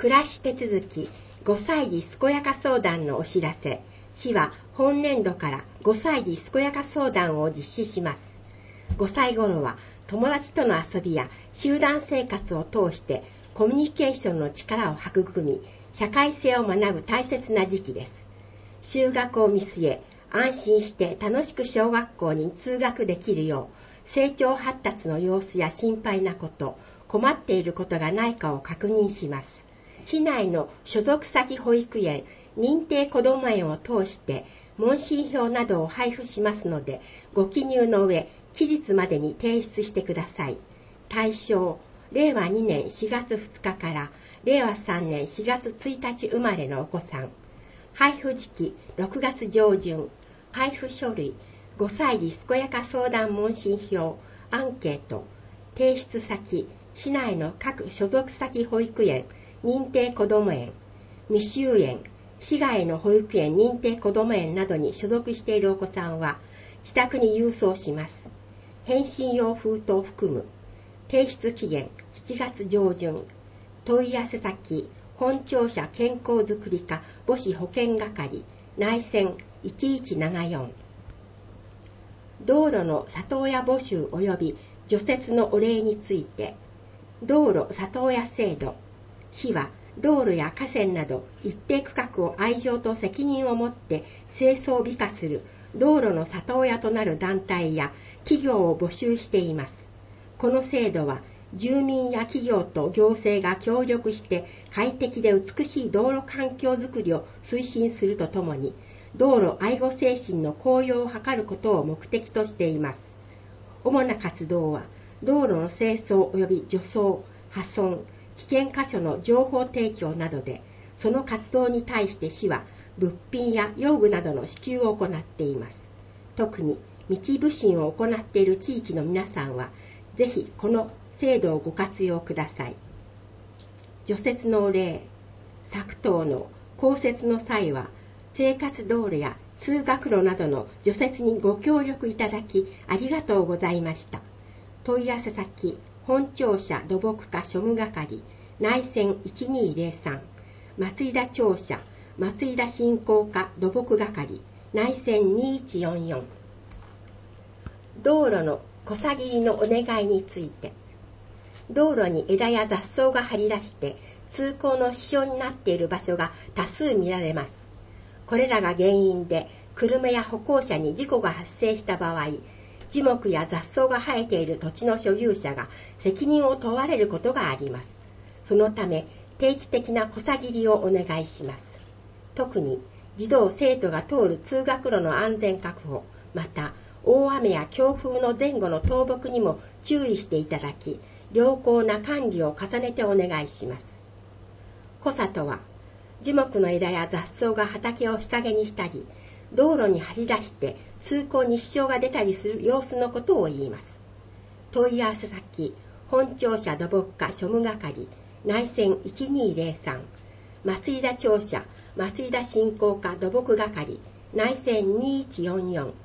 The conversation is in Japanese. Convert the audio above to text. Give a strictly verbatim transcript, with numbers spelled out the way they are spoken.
暮らし手続きごさい児健やか相談のお知らせ。市は本年度からごさい児健やか相談を実施します。ごさい頃は友達との遊びや集団生活を通してコミュニケーションの力を育み、社会性を学ぶ大切な時期です。就学を見据え、安心して楽しく小学校に通学できるよう、成長発達の様子や心配なこと、困っていることがないかを確認します。市内の所属先保育園、認定こども園を通して問診票などを配布しますので、ご記入の上、期日までに提出してください。対象、れいわにねんしがつふつかかられいわさんねんしがつついたち生まれのお子さん。配布時期、ろくがつじょうじゅん。配布書類、ごさい児健やか相談問診票、アンケート。提出先、市内の各所属先保育園、認定こども園、未就園、市外の保育園認定こども園などに所属しているお子さんは自宅に郵送します。返信用封筒を含む。提出期限しちがつじょうじゅん。問い合わせ先、本庁舎健康づくり課母子保健係、内線いちいちななよん。道路の里親募集及び除雪のお礼について。道路里親制度。市は道路や河川など一定区画を愛情と責任を持って清掃美化する道路の里親となる団体や企業を募集しています。この制度は住民や企業と行政が協力して快適で美しい道路環境づくりを推進するとともに、道路愛護精神の向揚を図ることを目的としています。主な活動は道路の清掃及び除草、破損、危険箇所の情報提供などで、その活動に対して市は物品や用具などの支給を行っています。特に道部審を行っている地域の皆さんは、ぜひこの制度をご活用ください。除雪のお礼。昨冬の降雪の際は、生活道路や通学路などの除雪にご協力いただきありがとうございました。問い合わせ先、本庁舎土木課庶務係、内線いちにーぜろさん、松井田庁舎、松井田振興課土木係、内線にいちよんよん。道路の草切りのお願いについて。道路に枝や雑草が張り出して通行の支障になっている場所が多数見られます。これらが原因で車や歩行者に事故が発生した場合、樹木や雑草が生えている土地の所有者が責任を問われることがあります。そのため定期的な草切りをお願いします。特に児童生徒が通る通学路の安全確保、また大雨や強風の前後の倒木にも注意していただき、良好な管理を重ねてお願いします。草とは、樹木の枝や雑草が畑を日陰にしたり、道路に張り出して通行に支障が出たりする様子のことを言います。問い合わせ先、本庁舎土木課庶務係、内線いちにーぜろさん、松井田庁舎、松井田振興課土木係、内線にいちよんよん。